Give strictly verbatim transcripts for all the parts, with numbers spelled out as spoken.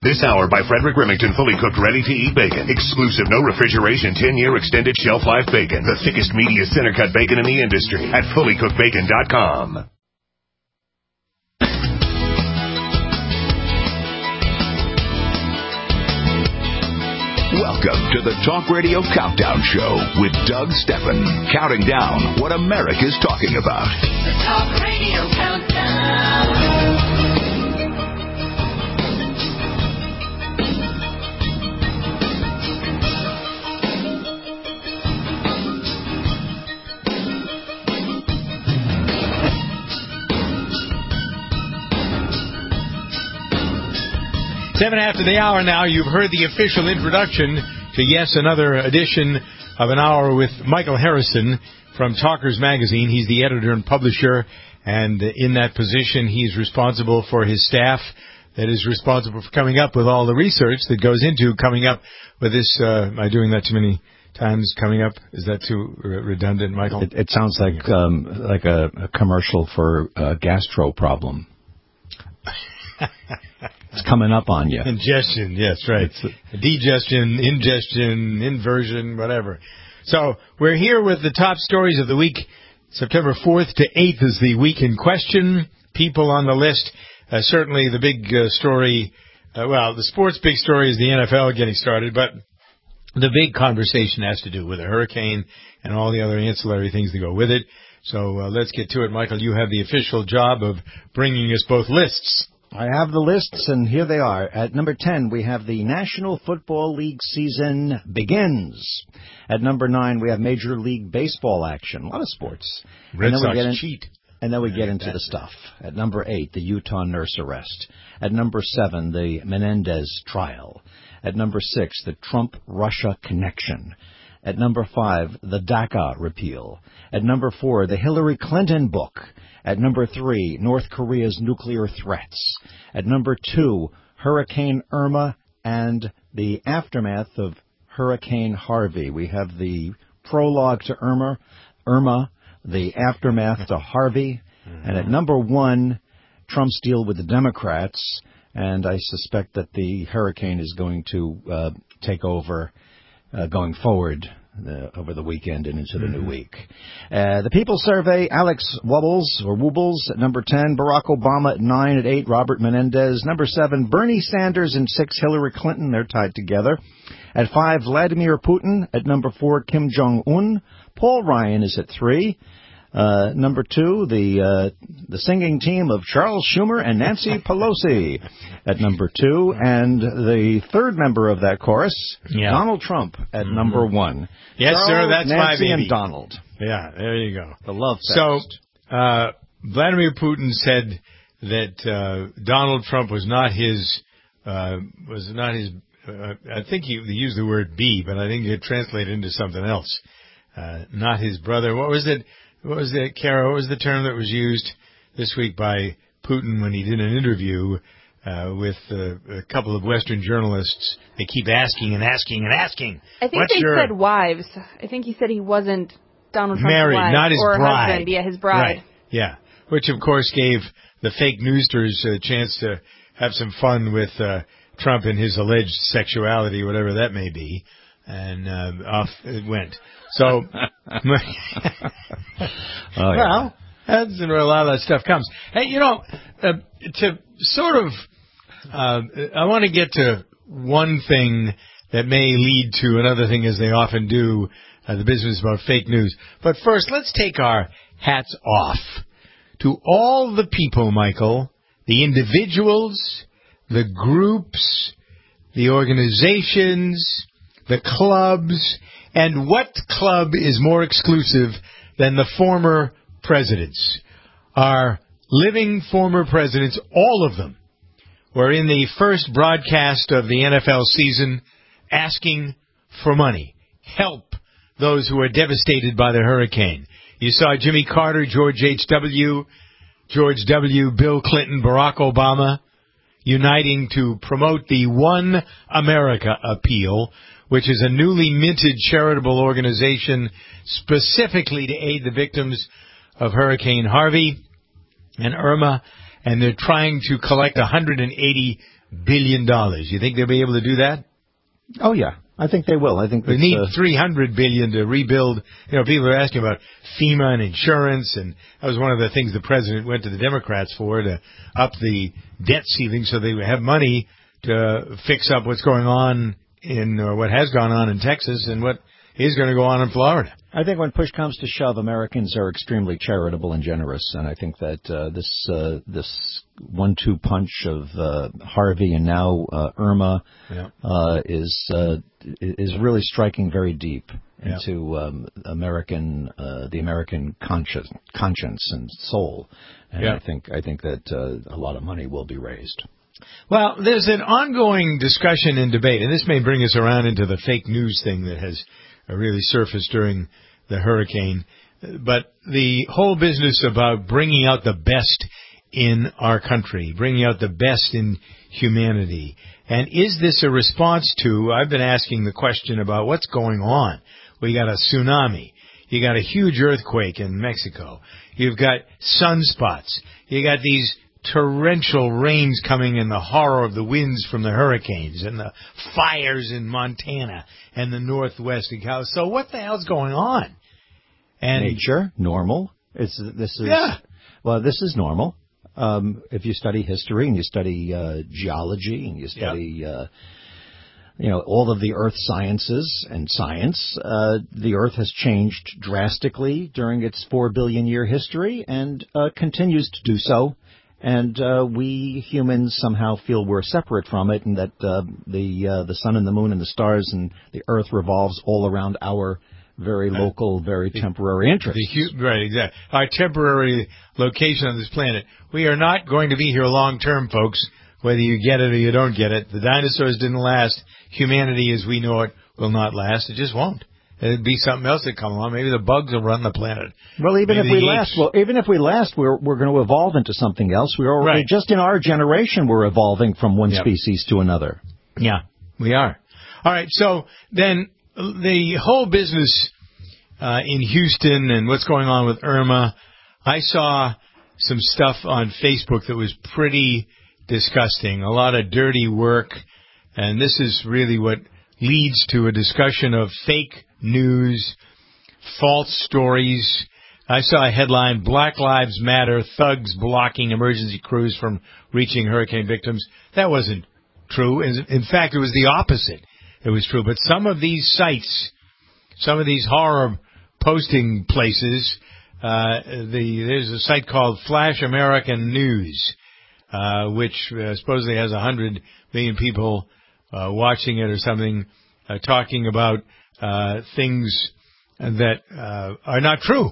This hour by Frederick Remington, fully cooked, ready-to-eat bacon. Exclusive, no refrigeration, ten-year extended shelf life bacon. The thickest, meatiest, center-cut bacon in the industry at fully cooked bacon dot com. Welcome to the Talk Radio Countdown Show with Doug Steffen, counting down what America's talking about. The Talk Radio Countdown. Seven after the hour now, you've heard the official introduction to, yes, another edition of an hour with Michael Harrison from Talkers Magazine. He's the editor and publisher, and in that position, he's responsible for his staff that is responsible for coming up with all the research that goes into coming up with this. Uh, am I doing that too many times? Coming up? Is that too redundant, Michael? It, it sounds like um, like a, a commercial for a gastro problem. It's coming up on you. Ingestion, yes, right. Digestion, ingestion, inversion, whatever. So we're here with the top stories of the week. September fourth to eighth is the week in question. People on the list. Uh, certainly the big uh, story, uh, well, the sports big story is the N F L getting started, but the big conversation has to do with a hurricane and all the other ancillary things that go with it. So uh, let's get to it. Michael, you have the official job of bringing us both lists. I have the lists, and here they are. At number ten, we have the National Football League season begins. At number nine, we have Major League Baseball action. A lot of sports. Red and then Sox we get in, cheat. And then we get into the stuff. At number eight, the Utah nurse arrest. At number seven, the Menendez trial. At number six, the Trump-Russia connection. At number five, the DACA repeal. At number four, the Hillary Clinton book. At number three, North Korea's nuclear threats. At number two, Hurricane Irma and the aftermath of Hurricane Harvey. We have the prologue to Irma, Irma, the aftermath to Harvey. Mm-hmm. And at number one, Trump's deal with the Democrats. And I suspect that the hurricane is going to uh, take over uh, going forward. Uh, over the weekend and into the mm-hmm. new week. Uh, the People Survey, Alex Wubbles, or Wubbles at number ten, Barack Obama at nine, at eight, Robert Menendez. Number seven, Bernie Sanders, and six, Hillary Clinton. They're tied together. At five, Vladimir Putin. At number four, Kim Jong-un. Paul Ryan is at three. Uh, number two, the uh, the singing team of Charles Schumer and Nancy Pelosi at number two. And the third member of that chorus, yeah. Donald Trump at mm-hmm. number one. Yes, Charles, sir, that's Nancy, my baby. and Donald. Yeah, there you go. The love fest. So, uh, Vladimir Putin said that uh, Donald Trump was not his, uh, was not his, uh, I think he used the word B, but I think it translated into something else. Uh, not his brother. What was it? What was it, Kara? What was the term that was used this week by Putin when he did an interview uh, with uh, a couple of Western journalists? They keep asking and asking and asking. I think What's they your... said wives. I think he said he wasn't Donald Trump's married, wife. not his or bride. Husband. Yeah, his bride. Right. Yeah, which of course gave the fake newsters a chance to have some fun with uh, Trump and his alleged sexuality, whatever that may be. And uh, off it went. So, oh, yeah. Well, that's where a lot of that stuff comes. Hey, you know, uh, to sort of, uh, I want to get to one thing that may lead to another thing, as they often do, uh, the business about fake news. But first, let's take our hats off to all the people, Michael, the individuals, the groups, the organizations, the clubs, and what club is more exclusive than the former presidents? Our living former presidents, all of them, were in the first broadcast of the N F L season asking for money, help those who are devastated by the hurricane. You saw Jimmy Carter, George H W, George W., Bill Clinton, Barack Obama uniting to promote the One America Appeal, which is a newly minted charitable organization specifically to aid the victims of Hurricane Harvey and Irma, and they're trying to collect one hundred eighty billion dollars. You think they'll be able to do that? Oh, yeah. I think they will. I think we need uh, three hundred billion dollars to rebuild. You know, people are asking about FEMA and insurance, and that was one of the things the president went to the Democrats for, to up the debt ceiling so they would have money to fix up what's going on in, or what has gone on in Texas and what is going to go on in Florida. I think when push comes to shove, Americans are extremely charitable and generous, and I think that uh, this uh, this one two punch of uh, Harvey and now uh, Irma yeah. uh, is uh, is really striking very deep yeah. into um, American uh, the American conscience conscience and soul, and yeah. I think I think that uh, a lot of money will be raised. Well, there's an ongoing discussion and debate, and this may bring us around into the fake news thing that has really surfaced during the hurricane. But the whole business about bringing out the best in our country, bringing out the best in humanity. And is this a response to, I've been asking the question about what's going on. We got a tsunami. You got a huge earthquake in Mexico. You've got sunspots. You got these torrential rains coming and the horror of the winds from the hurricanes and the fires in Montana and the Northwest of California. So what the hell's going on? And nature, normal. It's this is yeah. Well, this is normal. Um, if you study history and you study uh, geology and you study, yep. uh, you know, all of the earth sciences and science, uh, the earth has changed drastically during its four billion year history and uh, continues to do so. And uh, we humans somehow feel we're separate from it, and that uh, the uh, the sun and the moon and the stars and the earth revolves all around our very local, very temporary interests. The, right, exactly. Our temporary location on this planet. We are not going to be here long term, folks, whether you get it or you don't get it. The dinosaurs didn't last. Humanity as we know it will not last. It just won't. It'd be something else that come along. Maybe the bugs will run the planet. Well, even Maybe if we apes. last, well, even if we last, we're we're going to evolve into something else. We're already, right. just in our generation, we're evolving from one yep. species to another. Yeah, we are. All right. So then the whole business uh, in Houston and what's going on with Irma, I saw some stuff on Facebook that was pretty disgusting. A lot of dirty work, and this is really what leads to a discussion of fake news, false stories. I saw a headline, Black Lives Matter, thugs blocking emergency crews from reaching hurricane victims. That wasn't true. In fact, it was the opposite. It was true. But some of these sites, some of these horror posting places, uh, the there's a site called Flash American News, uh, which uh, supposedly has one hundred million people uh, watching it or something, uh, talking about uh, things that uh, are not true.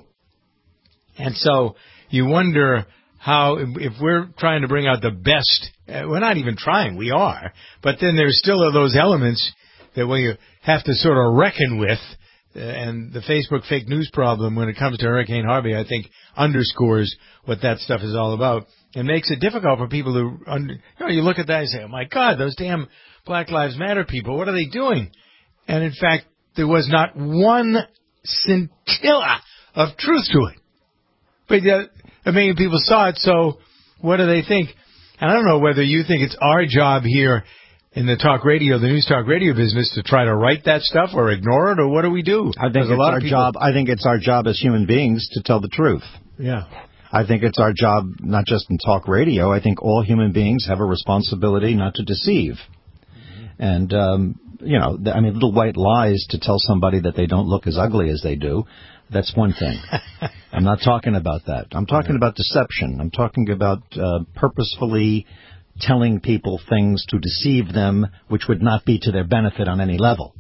And so you wonder how, if we're trying to bring out the best, uh, we're not even trying, we are, but then there's still those elements that we have to sort of reckon with, uh, and the Facebook fake news problem when it comes to Hurricane Harvey, I think, underscores what that stuff is all about. It makes it difficult for people to, under, you know, you look at that and say, oh my God, those damn Black Lives Matter people, what are they doing? And in fact, there was not one scintilla of truth to it. But uh, a million people saw it, so what do they think? And I don't know whether you think it's our job here in the talk radio, the news talk radio business, to try to write that stuff or ignore it, or what do we do? I think it's a lot our of people... job. I think it's our job as human beings to tell the truth. Yeah. I think it's our job, not just in talk radio. I think all human beings have a responsibility not to deceive. Mm-hmm. And, um, you know, I mean, little white lies to tell somebody that they don't look as ugly as they do. That's one thing. I'm not talking about that. I'm talking about deception. I'm talking about uh, purposefully telling people things to deceive them, which would not be to their benefit on any level.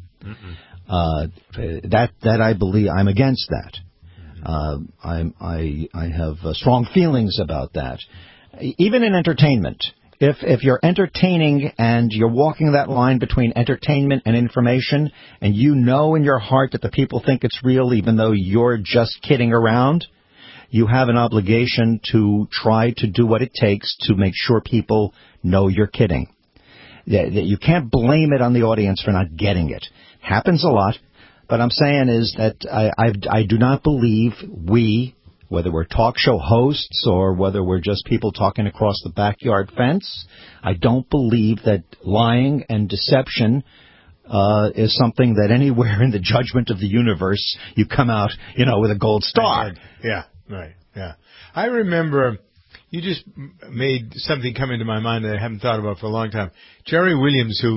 Uh, that that I believe I'm against that. Uh, I'm, I I have uh, strong feelings about that. Even in entertainment, if if you're entertaining and you're walking that line between entertainment and information, and you know in your heart that the people think it's real, even though you're just kidding around, you have an obligation to try to do what it takes to make sure people know you're kidding. You can't blame it on the audience for not getting it. Happens a lot. But I'm saying is that I, I, I do not believe we, whether we're talk show hosts or whether we're just people talking across the backyard fence. I don't believe that lying and deception uh, is something that anywhere in the judgment of the universe you come out, you know, with a gold star. Yeah, right, yeah. I remember, you just made something come into my mind that I haven't thought about for a long time. Jerry Williams, who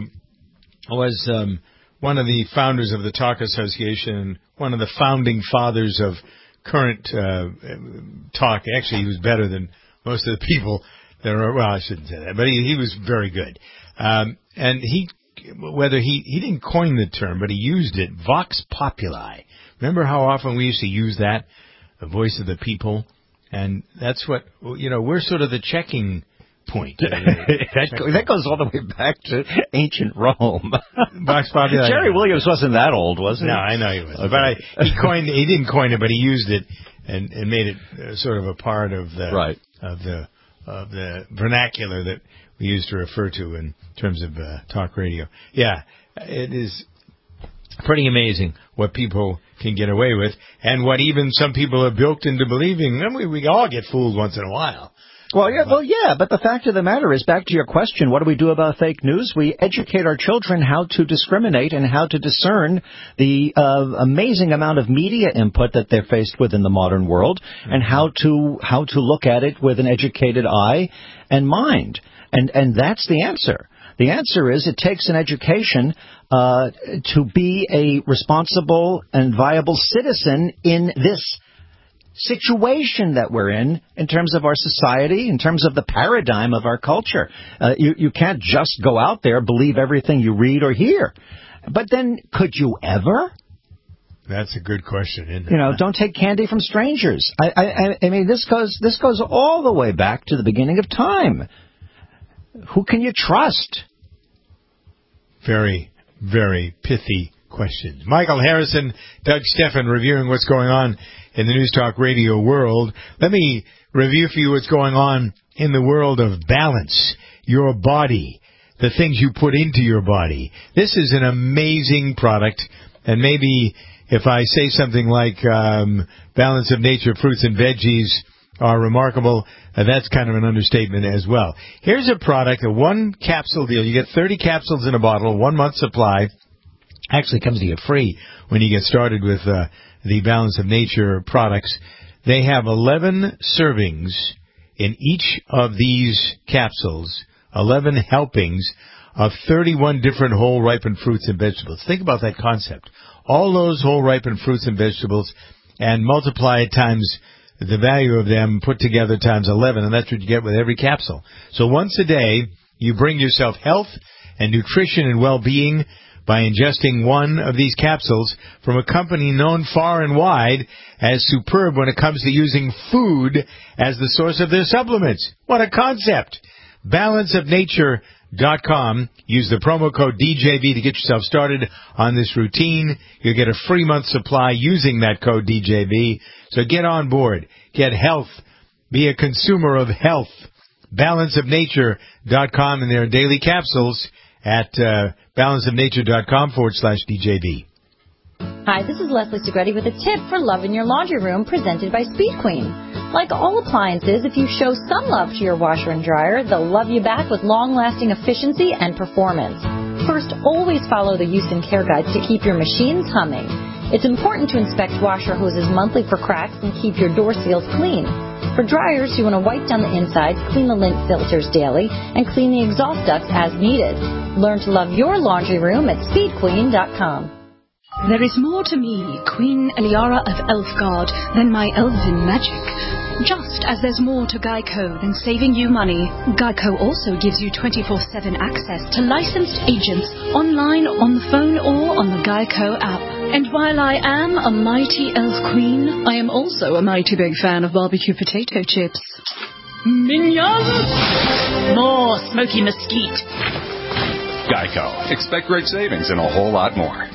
was um, one of the founders of the Talk Association, one of the founding fathers of current uh, talk. Actually, he was better than most of the people that are, well, I shouldn't say that, but he, he was very good. Um, and he, whether he, he didn't coin the term, but he used it, vox populi. Remember how often we used to use that, the voice of the people? And that's what, you know, we're sort of the checking point. that, that goes all the way back to ancient Rome. Vox populi. Jerry Williams wasn't that old, was he? No, I know he wasn't. But I, he coined, he didn't coin it, but he used it and, and made it uh, sort of a part of the, right. of the, of the vernacular that we used to refer to in terms of uh, talk radio. Yeah, it is pretty amazing what people can get away with and what even some people are bilked into believing. I mean, we all get fooled once in a while. Well, yeah, well, yeah, but the fact of the matter is, back to your question, what do we do about fake news? We educate our children how to discriminate and how to discern the uh, amazing amount of media input that they're faced with in the modern world, mm-hmm. and how to how to look at it with an educated eye and mind. And and that's the answer. The answer is it takes an education uh, to be a responsible and viable citizen in this situation that we're in, in terms of our society, in terms of the paradigm of our culture. Uh, you, you can't just go out there, believe everything you read or hear. But then, could you ever? That's a good question, isn't it? You know, don't take candy from strangers. I, I, I mean, this goes, this goes all the way back to the beginning of time. Who can you trust? Very, very pithy questions. Michael Harrison, Doug Stephan reviewing what's going on in the News Talk Radio world. Let me review for you what's going on in the world of balance, your body, the things you put into your body. This is an amazing product, and maybe if I say something like um, Balance of Nature fruits and veggies are remarkable, uh, that's kind of an understatement as well. Here's a product, a one capsule deal. You get thirty capsules in a bottle, one month supply. Actually comes to you free when you get started with uh, the Balance of Nature products. They have eleven servings in each of these capsules, eleven helpings of thirty-one different whole ripened fruits and vegetables. Think about that concept. All those whole ripened fruits and vegetables, and multiply it times the value of them put together times eleven, and that's what you get with every capsule. So once a day, you bring yourself health and nutrition and well-being by ingesting one of these capsules from a company known far and wide as superb when it comes to using food as the source of their supplements. What a concept! balance of nature dot com. Use the promo code D J B to get yourself started on this routine. You'll get a free month supply using that code D J B. So get on board. Get health. Be a consumer of health. balance of nature dot com, and there are daily capsules at uh, balance of nature dot com forward slash D J B. Hi, this is Leslie Segretti with a tip for love in your laundry room presented by Speed Queen. Like all appliances, if you show some love to your washer and dryer, they'll love you back with long-lasting efficiency and performance. First, always follow the use and care guides to keep your machines humming. It's important to inspect washer hoses monthly for cracks and keep your door seals clean. For dryers, you want to wipe down the insides, clean the lint filters daily, and clean the exhaust ducts as needed. Learn to love your laundry room at speed queen dot com. There is more to me, Queen Eliara of Elfgard, than my elven magic. Just as there's more to Geico than saving you money, Geico also gives you twenty-four seven access to licensed agents online, on the phone, or on the Geico app. And while I am a mighty elf queen, I am also a mighty big fan of barbecue potato chips. Minions! More smoky mesquite. Geico. Expect great savings and a whole lot more.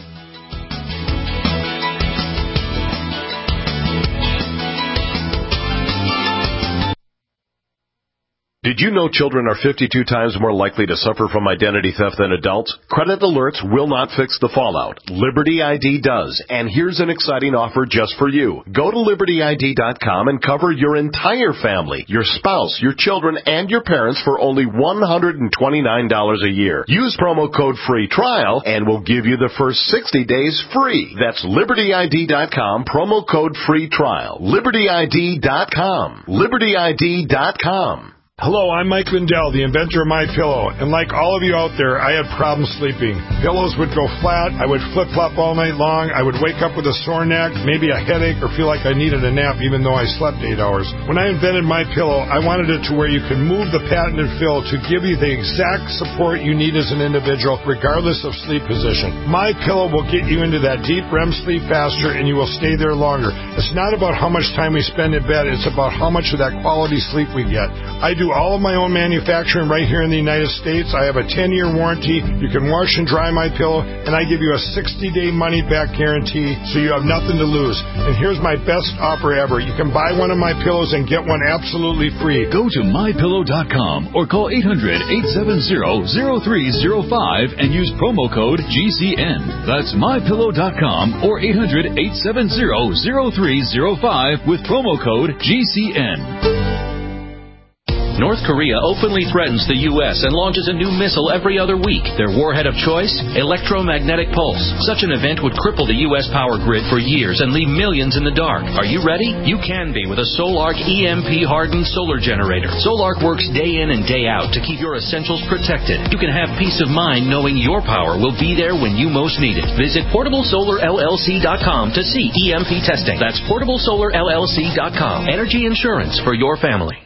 Did you know children are fifty-two times more likely to suffer from identity theft than adults? Credit alerts will not fix the fallout. Liberty I D does, and here's an exciting offer just for you. Go to Liberty I D dot com and cover your entire family, your spouse, your children, and your parents for only one hundred twenty-nine dollars a year. Use promo code FREE TRIAL, and we'll give you the first sixty days free. That's Liberty I D dot com, promo code FREE TRIAL. Liberty I D dot com. Liberty I D dot com. Hello, I'm Mike Lindell, the inventor of MyPillow, and like all of you out there, I had problems sleeping. Pillows would go flat, I would flip-flop all night long, I would wake up with a sore neck, maybe a headache, or feel like I needed a nap even though I slept eight hours. When I invented MyPillow, I wanted it to where you can move the patented fill to give you the exact support you need as an individual, regardless of sleep position. MyPillow will get you into that deep R E M sleep faster, and you will stay there longer. It's not about how much time we spend in bed, it's about how much of that quality sleep we get. I do all of my own manufacturing right here in the United States. I have a ten-year warranty. You can wash and dry my pillow, and I give you a sixty-day money-back guarantee, so you have nothing to lose. And here's my best offer ever. You can buy one of my pillows and get one absolutely free. Go to my pillow dot com or call eight hundred, eight seven zero, zero three zero five and use promo code G C N. That's my pillow dot com or eight hundred, eight seven zero, zero three zero five with promo code G C N. North Korea openly threatens the U S and launches a new missile every other week. Their warhead of choice? Electromagnetic pulse. Such an event would cripple the U S power grid for years and leave millions in the dark. Are you ready? You can be with a Solark E M P-hardened solar generator. Solark works day in and day out to keep your essentials protected. You can have peace of mind knowing your power will be there when you most need it. Visit portable solar L L C dot com to see E M P testing. That's portable solar L L C dot com. Energy insurance for your family.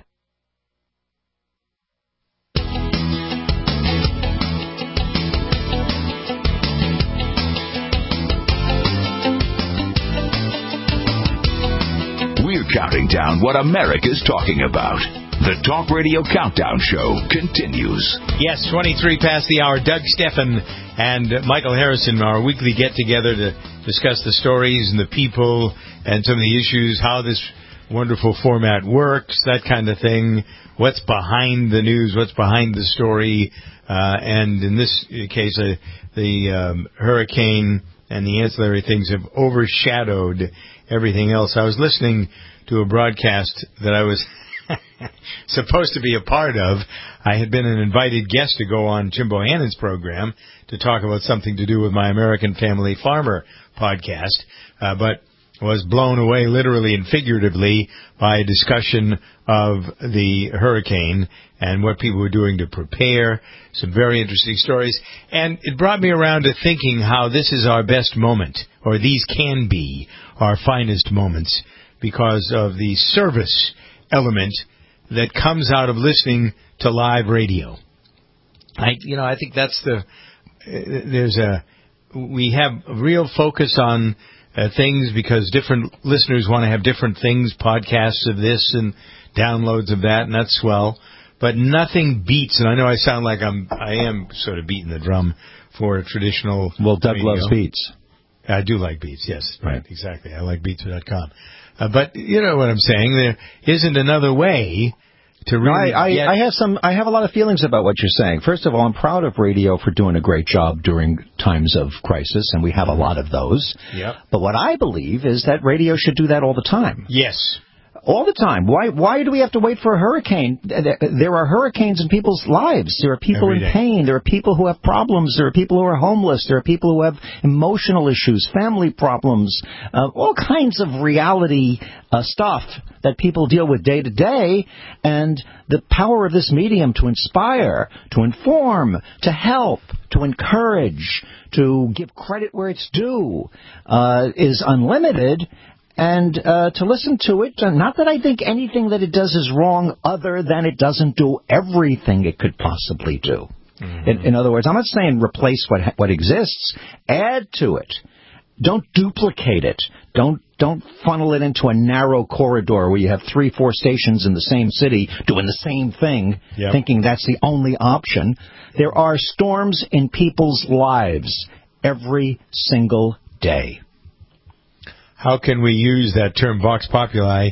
Counting down what America's talking about. The Talk Radio Countdown Show continues. Yes, twenty-three past the hour. Doug Steffen and Michael Harrison, our weekly get-together to discuss the stories and the people and some of the issues, how this wonderful format works, that kind of thing, what's behind the news, what's behind the story, uh, and in this case, uh, the um, hurricane and the ancillary things have overshadowed everything else. I was listening to a broadcast that I was supposed to be a part of. I had been an invited guest to go on Jim Bohannon's program to talk about something to do with my American Family Farmer podcast, uh, but was blown away literally and figuratively by a discussion of the hurricane and what people were doing to prepare. Some very interesting stories. And it brought me around to thinking how this is our best moment, or these can be our finest moments, because of the service element that comes out of listening to live radio. I, you know, I think that's the, uh, there's a, we have a real focus on uh, things because different listeners want to have different things, podcasts of this and downloads of that, and that's swell. But nothing beats, and I know I sound like I'm, I am sort of beating the drum for traditional. Well, Doug radio. loves beats. I do like beats, yes, right, exactly. I like beats dot com. Uh, but you know what I'm saying. There isn't another way to really. I, I, get... I have some. I have a lot of feelings about what you're saying. First of all, I'm proud of radio for doing a great job during times of crisis, and we have a lot of those. Yep. But what I believe is that radio should do that all the time. Yes. All the time. Why Why do we have to wait for a hurricane? There are hurricanes in people's lives. There are people in pain. There are people who have problems. There are people who are homeless. There are people who have emotional issues, family problems, uh, all kinds of reality uh, stuff that people deal with day to day. And the power of this medium to inspire, to inform, to help, to encourage, to give credit where it's due uh, is unlimited. And uh, to listen to it, uh, not that I think anything that it does is wrong other than it doesn't do everything it could possibly do. Mm-hmm. In, in other words, I'm not saying replace what what exists. Add to it. Don't duplicate it. Don't don't funnel it into a narrow corridor where you have three, four stations in the same city doing the same thing, yep. thinking that's the only option. There are storms in people's lives every single day. How can we use that term vox populi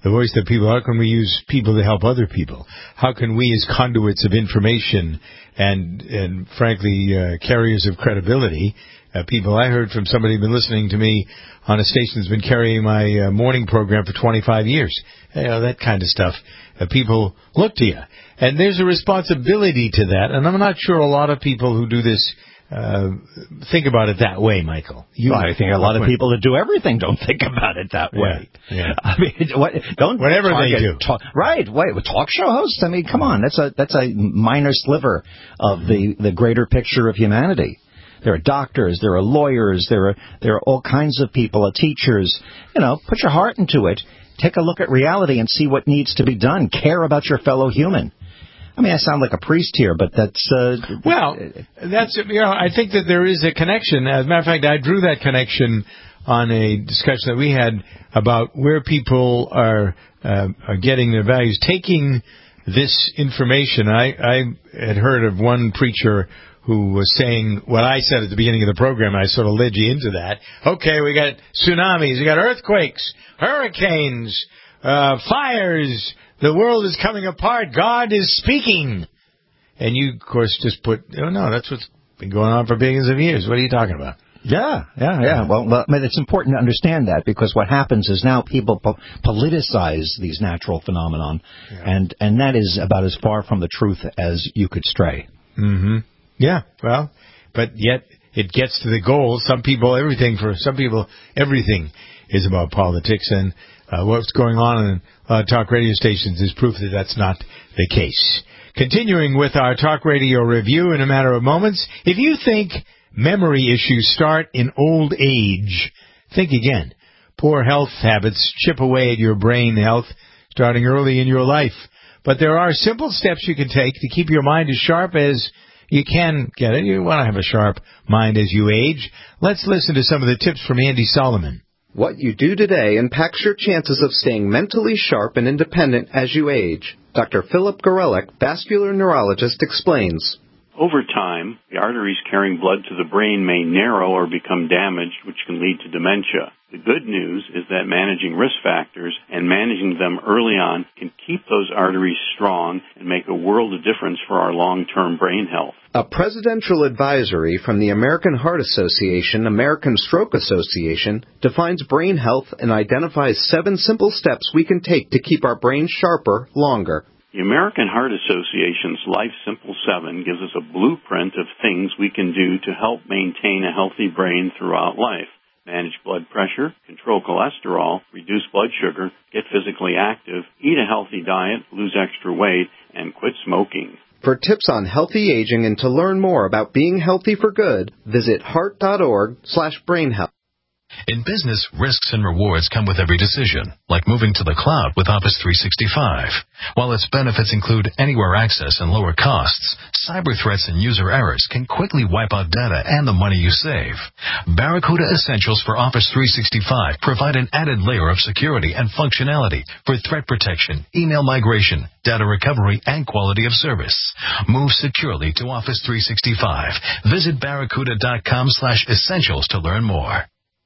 the voice of people? How can we use people to help other people? How can we, as conduits of information and, and frankly, uh, carriers of credibility, uh, people I heard from somebody who's been listening to me on a station that's been carrying my uh, morning program for twenty-five years. You know, that kind of stuff. Uh, people look to you. And there's a responsibility to that, and I'm not sure a lot of people who do this uh, think about it that way, Michael. You, well, I think a lot of people that do everything don't think about it that way. Yeah, yeah. I mean, what, don't whatever they do. Talk, right? Wait, talk show hosts. I mean, come on, that's a that's a minor sliver of the, the greater picture of humanity. There are doctors, there are lawyers, there are there are all kinds of people, teachers. You know, put your heart into it. Take a look at reality and see what needs to be done. Care about your fellow human. I mean, I sound like a priest here, but that's... Uh, well, that's, you know, I think that there is a connection. As a matter of fact, I drew that connection on a discussion that we had about where people are, uh, are getting their values. Taking this information, I, I had heard of one preacher who was saying what I said at the beginning of the program. I sort of led you into that. Okay, we got tsunamis, we got earthquakes, hurricanes, uh, fires... The world is coming apart. God is speaking. And you, of course, just put, oh, no, that's what's been going on for billions of years. What are you talking about? Yeah, yeah, yeah. Well, well I mean, it's important to understand that because what happens is now people po- politicize these natural phenomenon, yeah. and, and that is about as far from the truth as you could stray. Mm-hmm. Yeah, well, but yet it gets to the goal. Some people, everything, for some people, everything is about politics, and Uh, what's going on in uh, talk radio stations is proof that that's not the case. Continuing with our talk radio review in a matter of moments, if you think memory issues start in old age, think again. Poor health habits chip away at your brain health starting early in your life. But there are simple steps you can take to keep your mind as sharp as you can get it. You want to have a sharp mind as you age. Let's listen to some of the tips from Andy Solomon. What you do today impacts your chances of staying mentally sharp and independent as you age. Doctor Philip Gorelick, vascular neurologist, explains. Over time, the arteries carrying blood to the brain may narrow or become damaged, which can lead to dementia. The good news is that managing risk factors and managing them early on can keep those arteries strong and make a world of difference for our long-term brain health. A presidential advisory from the American Heart Association, American Stroke Association, defines brain health and identifies seven simple steps we can take to keep our brains sharper longer. The American Heart Association's Life Simple seven gives us a blueprint of things we can do to help maintain a healthy brain throughout life. Manage blood pressure, control cholesterol, reduce blood sugar, get physically active, eat a healthy diet, lose extra weight, and quit smoking. For tips on healthy aging and to learn more about being healthy for good, visit heart.org slash brain health. In business, risks and rewards come with every decision, like moving to the cloud with Office three sixty-five. While its benefits include anywhere access and lower costs, cyber threats and user errors can quickly wipe out data and the money you save. Barracuda Essentials for Office three sixty-five provide an added layer of security and functionality for threat protection, email migration, data recovery, and quality of service. Move securely to Office three sixty-five. Visit barracuda.com slash essentials to learn more.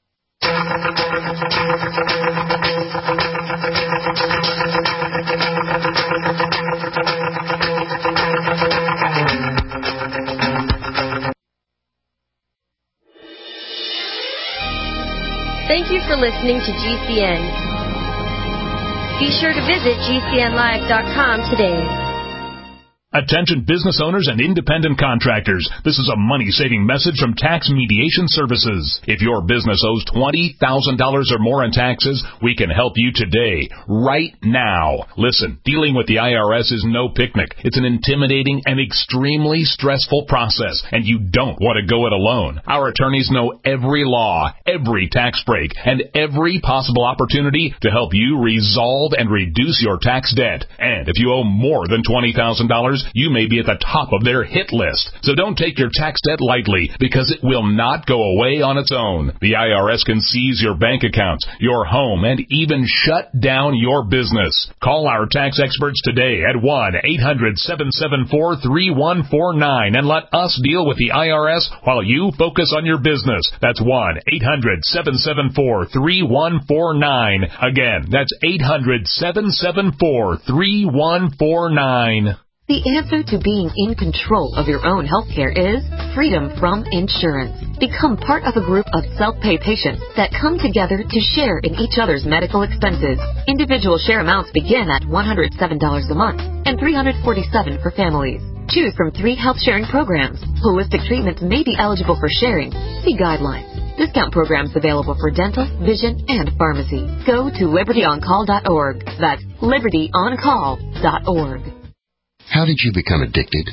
Thank you for listening to G C N. Be sure to visit G C N live dot com today. Attention business owners and independent contractors. This is a money-saving message from Tax Mediation Services. If your business owes twenty thousand dollars or more in taxes, we can help you today, right now. Listen, dealing with the I R S is no picnic. It's an intimidating and extremely stressful process, and you don't want to go it alone. Our attorneys know every law, every tax break, and every possible opportunity to help you resolve and reduce your tax debt. And if you owe more than twenty thousand dollars, customers, you may be at the top of their hit list. So don't take your tax debt lightly, because it will not go away on its own. The I R S can seize your bank accounts, your home, and even shut down your business. Call our tax experts today at one eight hundred seven seven four three one four nine and let us deal with the I R S while you focus on your business. That's one eight hundred seven seven four three one four nine. Again, that's eight hundred seven seven four three one four nine. The answer to being in control of your own healthcare is freedom from insurance. Become part of a group of self-pay patients that come together to share in each other's medical expenses. Individual share amounts begin at one hundred seven dollars a month and three hundred forty-seven dollars for families. Choose from three health sharing programs. Holistic treatments may be eligible for sharing. See guidelines. Discount programs available for dental, vision, and pharmacy. Go to liberty on call dot org. That's liberty on call dot org. How did you become addicted?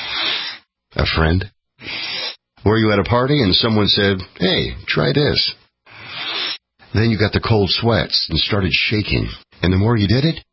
A friend? Were you at a party and someone said, "Hey, try this"? Then you got the cold sweats and started shaking. And the more you did it,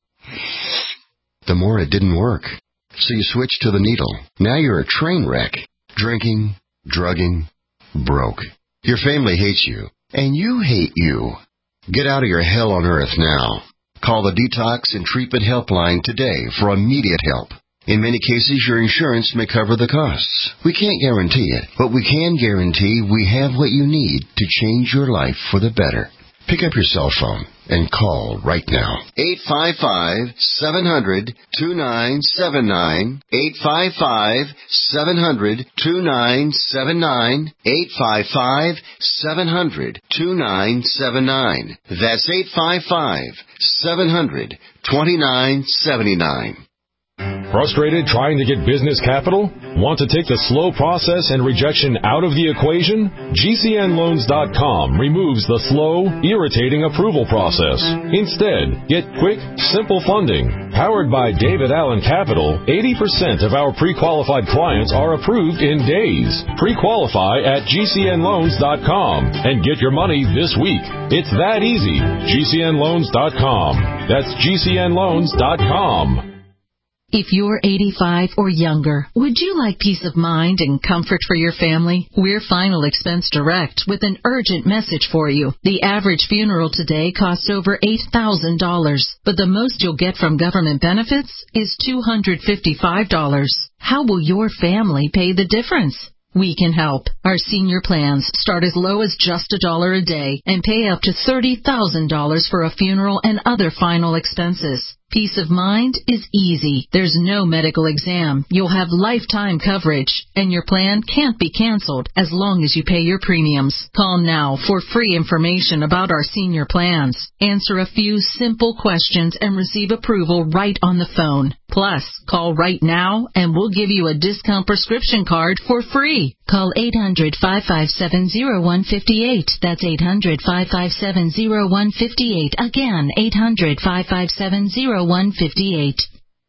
the more it didn't work. So you switched to the needle. Now you're a train wreck. Drinking, drugging, broke. Your family hates you, and you hate you. Get out of your hell on earth now. Call the Detox and Treatment Helpline today for immediate help. In many cases, your insurance may cover the costs. We can't guarantee it, but we can guarantee we have what you need to change your life for the better. Pick up your cell phone and call right now. eight five five, seven hundred, two nine seven nine. eight five five, seven hundred, two nine seven nine. eight five five, seven hundred, two nine seven nine. That's eight five five, seven hundred, two nine seven nine. Frustrated trying to get business capital? Want to take the slow process and rejection out of the equation? G C N loans dot com removes the slow, irritating approval process. Instead, get quick, simple funding. Powered by David Allen Capital, eighty percent of our pre-qualified clients are approved in days. Pre-qualify at G C N loans dot com and get your money this week. It's that easy. G C N loans dot com. That's G C N loans dot com. If you're eighty-five or younger, would you like peace of mind and comfort for your family? We're Final Expense Direct with an urgent message for you. The average funeral today costs over eight thousand dollars, but the most you'll get from government benefits is two hundred fifty-five dollars. How will your family pay the difference? We can help. Our senior plans start as low as just a dollar a day and pay up to thirty thousand dollars for a funeral and other final expenses. Peace of mind is easy. There's no medical exam. You'll have lifetime coverage, and your plan can't be canceled as long as you pay your premiums. Call now for free information about our senior plans. Answer a few simple questions and receive approval right on the phone. Plus, call right now and we'll give you a discount prescription card for free. Call eight hundred, five five seven, zero one five eight. That's eight hundred, five five seven, zero one five eight. Again, eight hundred, five five seven, zero one five eight.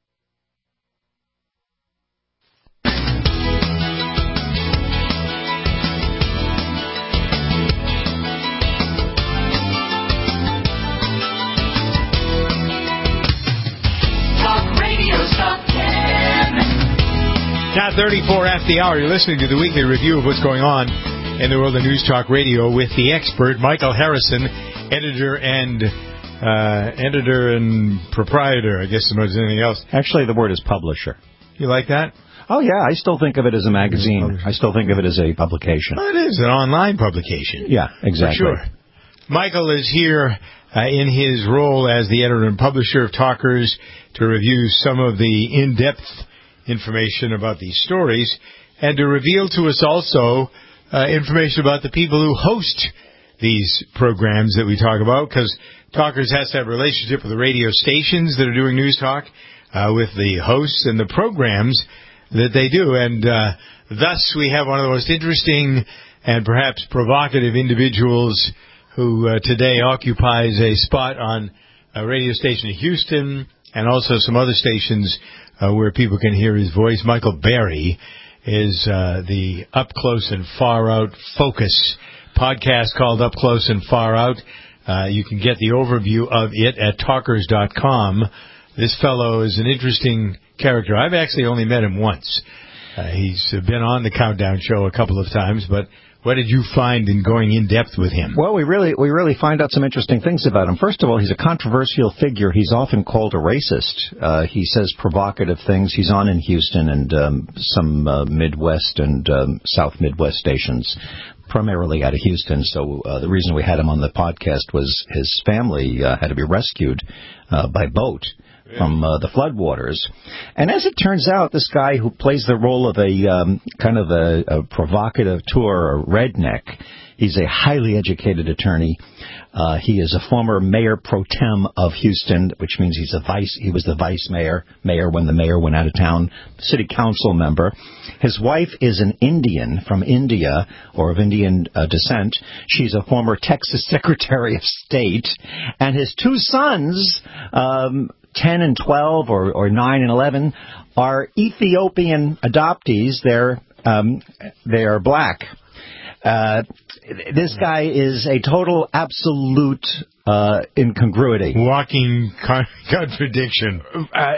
Now thirty-four after the hour, you're listening to the weekly review of what's going on in the world of News Talk Radio with the expert, Michael Harrison, editor and uh, editor and proprietor, I guess as much as anything else. Actually, the word is publisher. You like that? Oh, yeah, I still think of it as a magazine. I still think of it as a publication. Well, it is an online publication. Yeah, exactly. For sure. Michael is here uh, in his role as the editor and publisher of Talkers to review some of the in-depth information about these stories and to reveal to us also uh, information about the people who host these programs that we talk about, because Talkers has to have a relationship with the radio stations that are doing News Talk, uh, with the hosts and the programs that they do. And uh, thus we have one of the most interesting and perhaps provocative individuals who uh, today occupies a spot on a radio station in Houston and also some other stations uh, where people can hear his voice. Michael Berry is uh, the Up Close and Far Out Focus podcast called Up Close and Far Out. Uh, you can get the overview of it at talkers dot com. this fellow is an interesting character. I've actually only met him once. Uh, he's been on the Countdown show a couple of times, but what did you find in going in depth with him? Well, we really we really find out some interesting things about him. First of all, he's a controversial figure. He's often called a racist. Uh, he says provocative things. He's on in Houston and um, some uh, Midwest and um, South Midwest stations, primarily out of Houston. So uh, the reason we had him on the podcast was his family uh, had to be rescued uh, by boat from uh, the floodwaters. And as it turns out, this guy who plays the role of a um, kind of a, a provocative tour, a redneck, he's a highly educated attorney. Uh, he is a former mayor pro tem of Houston, which means he's a vice. He was the vice mayor, mayor when the mayor went out of town, city council member. His wife is an Indian from India or of Indian uh, descent. She's a former Texas Secretary of State. And his two sons, um, ten and twelve or, or nine and eleven, are Ethiopian adoptees. They're, um, they are black. Uh, this guy is a total, absolute uh, incongruity. Walking con- contradiction. Uh,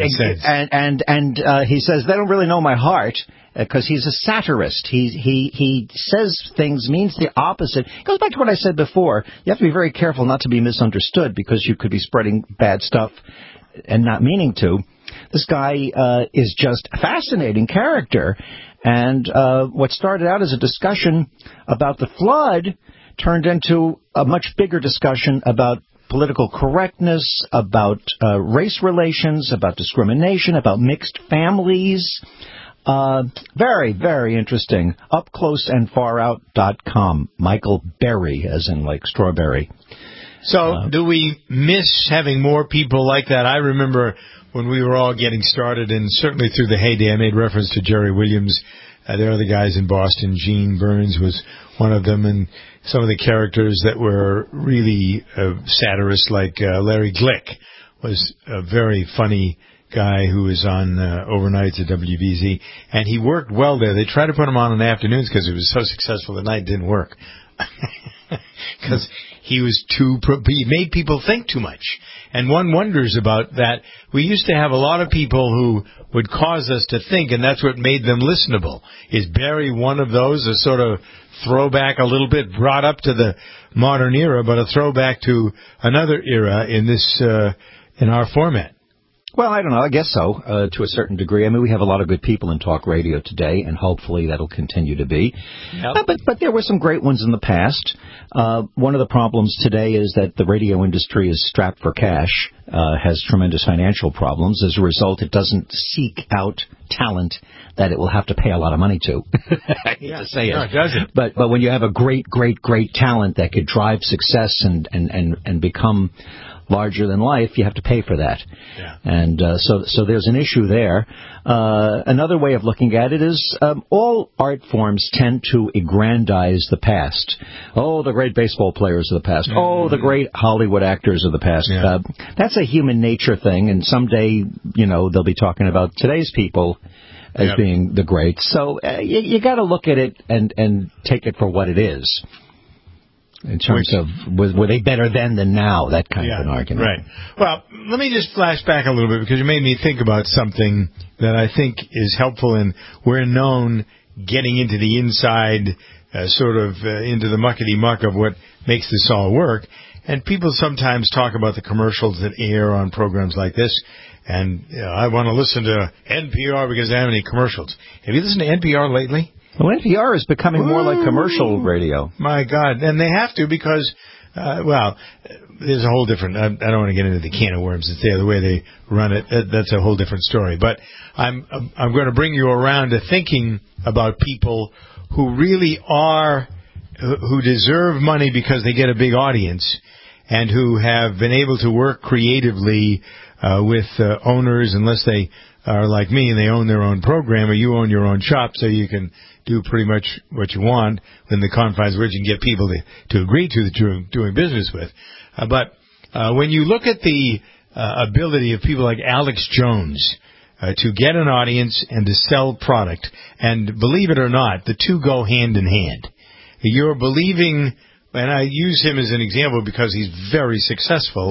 and and, and uh, he says, they don't really know my heart, because uh, he's a satirist. He, he, he says things, means the opposite. It goes back to what I said before. You have to be very careful not to be misunderstood, because you could be spreading bad stuff and not meaning to. This guy uh, is just a fascinating character. And uh, what started out as a discussion about the flood turned into a much bigger discussion about political correctness, about uh, race relations, about discrimination, about mixed families. Uh, very, very interesting. up close and far out dot com. Michael Berry, as in like strawberry. So uh, do we miss having more people like that? I remember when we were all getting started, and certainly through the heyday, I made reference to Jerry Williams. Uh, there are the guys in Boston. Gene Burns was one of them, and some of the characters that were really uh, satirists, like uh, Larry Glick was a very funny guy who was on uh, overnights at W B Z, and he worked well there. They tried to put him on in the afternoons because he was so successful. The night didn't work because he was too. He made people think too much, and one wonders about that. We used to have a lot of people who would cause us to think, and that's what made them listenable. Is Barry one of those? A sort of throwback, a little bit brought up to the modern era, but a throwback to another era in this uh, in our format. Well, I don't know. I guess so, uh, to a certain degree. I mean, we have a lot of good people in talk radio today, and hopefully that'll continue to be. Yep. Uh, but but there were some great ones in the past. Uh, one of the problems today is that the radio industry is strapped for cash, uh, has tremendous financial problems. As a result, it doesn't seek out talent that it will have to pay a lot of money to. I hate yeah, to say no, it. it doesn't. But but when you have a great, great, great talent that could drive success and, and, and, and become larger than life, you have to pay for that. Yeah. And uh, so so there's an issue there. Uh, another way of looking at it is um, all art forms tend to aggrandize the past. Oh, the great baseball players of the past. Mm-hmm. Oh, the great Hollywood actors of the past. Yeah. Uh, that's a human nature thing, and someday, you know, they'll be talking about today's people as yep. being the greats. So uh, you, you got to look at it and, and take it for what it is. In terms Which, of, were, were they better then than now? That kind yeah, of an argument. Right. Well, let me just flash back a little bit, because you made me think about something that I think is helpful, and we're known getting into the inside, uh, sort of uh, into the muckety-muck of what makes this all work. And people sometimes talk about the commercials that air on programs like this. And you know, I want to listen to N P R because they have any commercials. Have you listened to N P R lately? Well, N P R is becoming Ooh, more like commercial radio. My God. And they have to because, uh, well, there's a whole different, I, I don't want to get into the can of worms. It's there, the way they run it. That, that's a whole different story. But I'm, I'm going to bring you around to thinking about people who really are, who deserve money because they get a big audience, and who have been able to work creatively uh, with uh, owners, unless they are like me and they own their own program, or you own your own shop, so you can do pretty much what you want in the confines which you can get people to, to agree to that you're doing business with. Uh, but uh, when you look at the uh, ability of people like Alex Jones uh, to get an audience and to sell product, and believe it or not, the two go hand in hand. You're believing, and I use him as an example because he's very successful,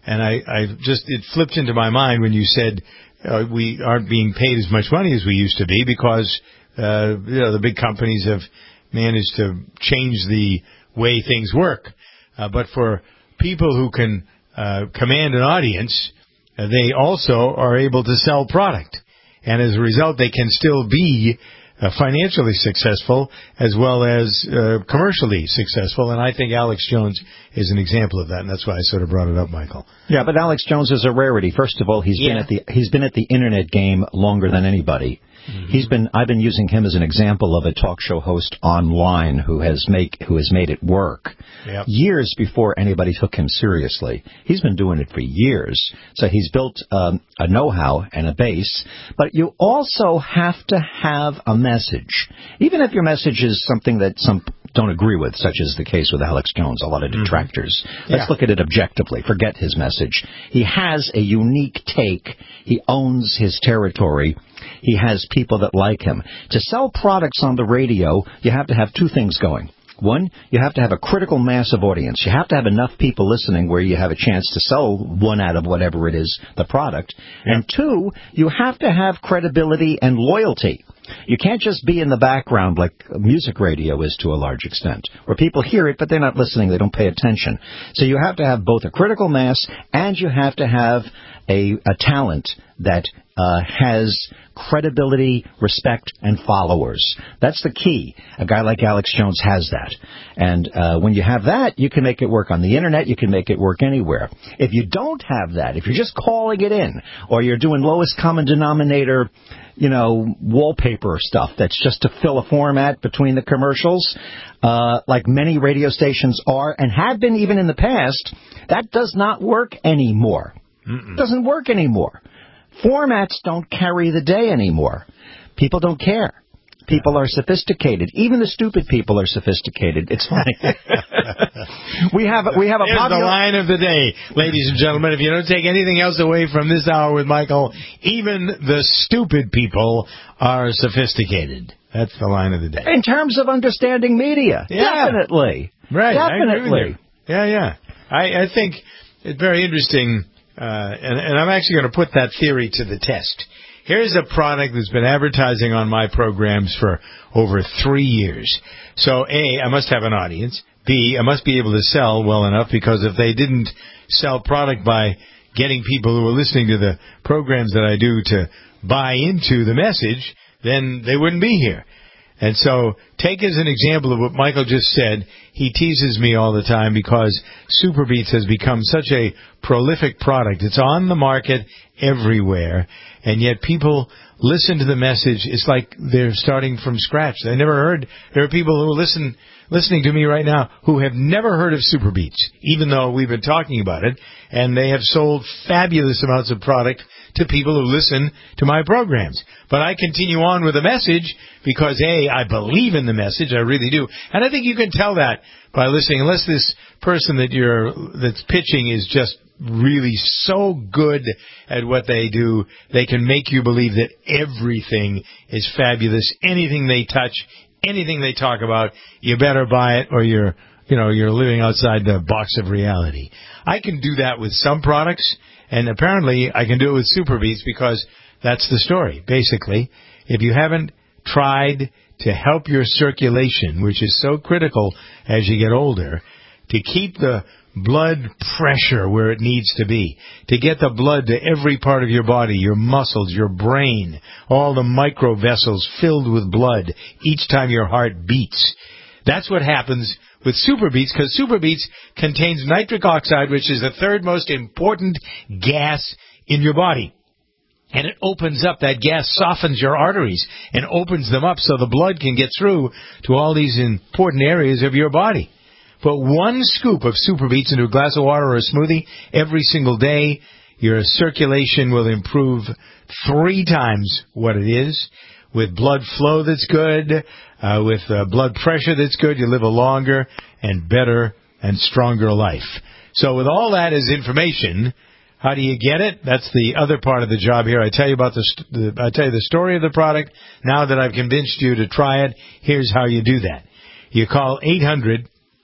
And I, I just, it flipped into my mind when you said uh, we aren't being paid as much money as we used to be because, uh, you know, the big companies have managed to change the way things work. Uh, but for people who can uh, command an audience, uh, they also are able to sell product. And as a result, they can still be uh, financially successful as well as uh, commercially successful. And I think Alex Jones is an example of that, and that's why I sort of brought it up, Michael. Yeah, but Alex Jones is a rarity. First of all, he's yeah. been at the he's been at the internet game longer than anybody. Mm-hmm. He's been I've been using him as an example of a talk show host online who has make who has made it work. Yep. Years before anybody took him seriously. He's been doing it for years. So he's built um, a know-how and a base. But you also have to have a message. Even if your message is something that some don't agree with, such as the case with Alex Jones, a lot of detractors. Mm-hmm. Let's yeah. look at it objectively. Forget his message. He has a unique take. He owns his territory. He has people that like him. To sell products on the radio, you have to have two things going. One, you have to have a critical mass of audience. You have to have enough people listening where you have a chance to sell one out of whatever it is, the product. Yeah. And two, you have to have credibility and loyalty. You can't just be in the background like music radio is to a large extent, where people hear it, but they're not listening. They don't pay attention. So you have to have both a critical mass and you have to have a, a talent that uh, has credibility, respect, and followers. That's the key. A guy like Alex Jones has that. And uh, when you have that, you can make it work on the Internet. You can make it work anywhere. If you don't have that, if you're just calling it in, or you're doing lowest common denominator, you know, wallpaper stuff that's just to fill a format between the commercials, uh, like many radio stations are and have been even in the past, that does not work anymore. Mm-mm. It doesn't work anymore. Formats don't carry the day anymore. People don't care. People are sophisticated. Even the stupid people are sophisticated. It's funny. we have we have a Here's popular... the line of the day, ladies and gentlemen. If you don't take anything else away from this hour with Michael, even the stupid people are sophisticated. That's the line of the day. In terms of understanding media, yeah. definitely. Right. Definitely. Yeah, yeah. I, I think it's very interesting, uh, and, and I'm actually going to put that theory to the test. Here's a product that's been advertising on my programs for over three years. So, A, I must have an audience. B, I must be able to sell well enough, because if they didn't sell product by getting people who are listening to the programs that I do to buy into the message, then they wouldn't be here. And so, take as an example of what Michael just said. He teases me all the time because SuperBeets has become such a prolific product. It's on the market everywhere, and yet people listen to the message. It's like they're starting from scratch. They never heard. There are people who listen listening to me right now who have never heard of SuperBeets, even though we've been talking about it, and they have sold fabulous amounts of product to people who listen to my programs. But I continue on with the message because, A, I believe in the message. I really do. And I think you can tell that by listening, unless this person that you're that's pitching is just really so good at what they do, they can make you believe that everything is fabulous. Anything they touch, anything they talk about, you better buy it, or you're, you know, you're living outside the box of reality. I can do that with some products, and apparently I can do it with SuperBeets, because that's the story. Basically, if you haven't tried to help your circulation, which is so critical as you get older, to keep the blood pressure where it needs to be, to get the blood to every part of your body, your muscles, your brain, all the micro vessels filled with blood each time your heart beats. That's what happens with SuperBeets, because SuperBeets contains nitric oxide, which is the third most important gas in your body. And it opens up, that gas softens your arteries and opens them up so the blood can get through to all these important areas of your body. Put one scoop of SuperBeets into a glass of water or a smoothie every single day. Your circulation will improve three times what it is. With blood flow that's good, uh, with uh, blood pressure that's good, you live a longer and better and stronger life. So with all that as information, how do you get it? That's the other part of the job here. I tell you about the, st- the I tell you the story of the product. Now that I've convinced you to try it, here's how you do that. You call eight hundred